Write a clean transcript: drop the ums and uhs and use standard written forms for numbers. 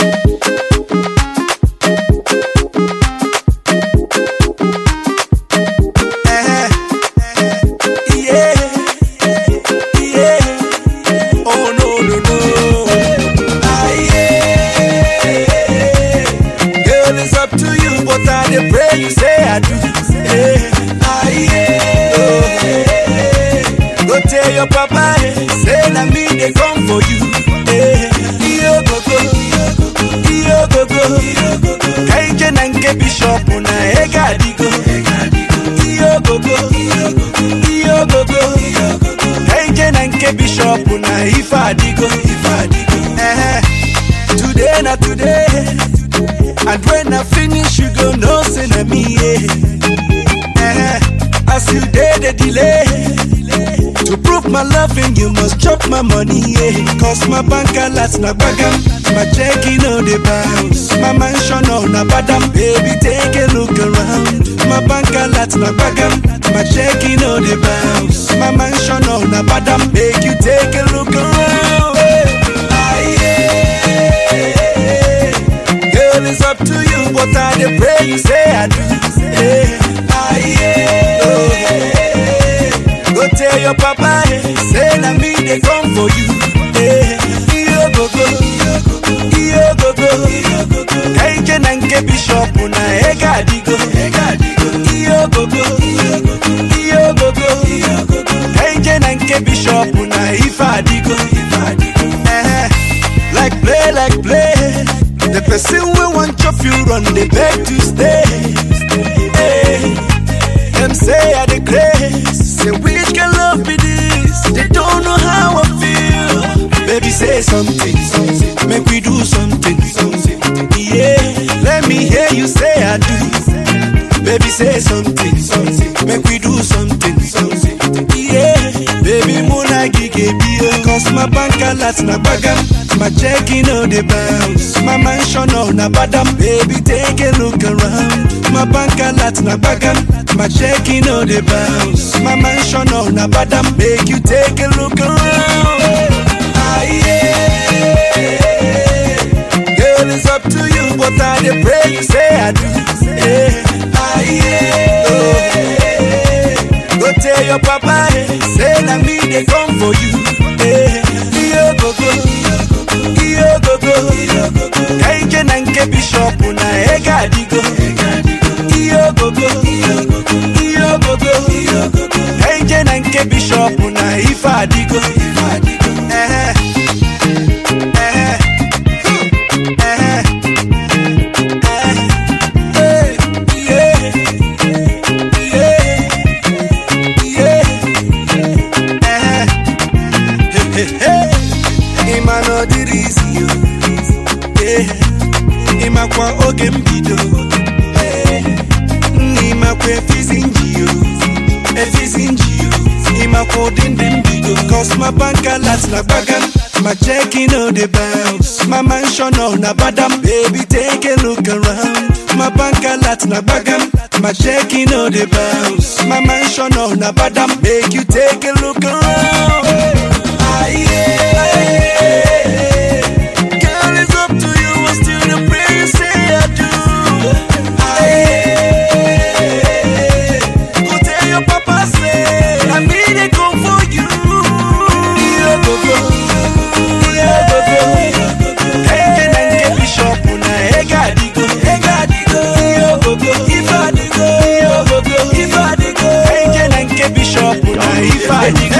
You say I do. Go tell your papa, say na me they come for you. Iyo gogo, kaije nanke bishop na ega digo. Iyo gogo, kaije nanke bishop na ifa digo. Today na today. And when I finish, you gon' know say na me, as you did the delay, to prove my loving, you must chop my money, Cause my bank alerts na bagam, my checking on the bounce, my mansion on a badam, baby take a look around. My bank alerts na bagam, my checking on the bounce, my mansion on a badam, make you take a look around. It's up to you, but I dey pray you say I do. Go tell your papa, say na me they come for you. Iyo gogo, kaije nanke bishop na ega digo. Iyo gogo, kaije nanke bishop na ifa digo. Like play. The person we want your you run, they beg to stay. Them say I the grace, say which can love be this? They don't know how I feel. Baby say something, make we do something. Yeah, let me hear you say I do. Baby say something, make we do something. Yeah, baby muna gige bio, cause my bank alerts na bagam. My checking on the bounce, my mansion on a badam, baby take a look around. My bank alerts na bagam, my checking on the bounce, my mansion on a badam, make you take a look around. Girl, it's up to you, but I dey pray you say I do. Go tell your papa, say na me they come for you. Iyo gogo, kaije nanke bishop na ega digo. Iyo gogo, kaije nanke bishop na ifa digo. Imano dirisi yo, imakwa oge mbido, imakwa efizinji yo, imakwa odinde mbido. Cause my bank alerts na bagam, my checking on the bounce, my mansion on a badam, baby take a look around. My bank alerts na bagam, my checking on the bounce, my mansion on a badam, make you take a look around. Girl, it's up to you, I still the pray you say I do. Go tell your papa say I mean they come for you. Iyo gogo, kaije nanke bishop na ega digo. Iyo gogo, ifa digo. Kaije nanke bishop na ifa digo.